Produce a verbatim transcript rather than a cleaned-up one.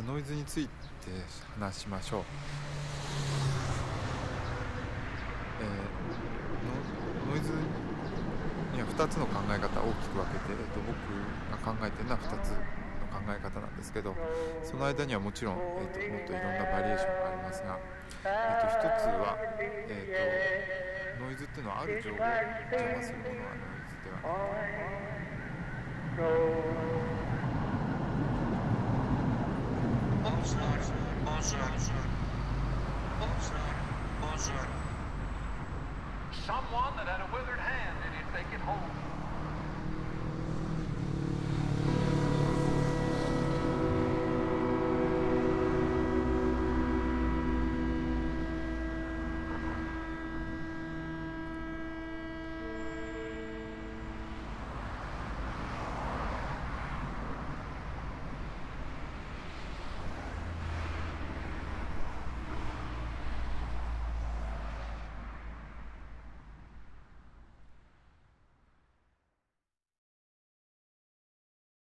でノイズについて話しましょう。えー、ノ、ノイズにはふたつの考え方を大きく分けて、えー、と僕が考えているのはふたつの考え方なんですけど、その間にはもちろん、えー、ともっといろんなバリエーションがありますが、えー、とひとつは、えー、とノイズっていうのはある情報を邪魔するものはノイズではない Someone that had a withered hand, and if they could hold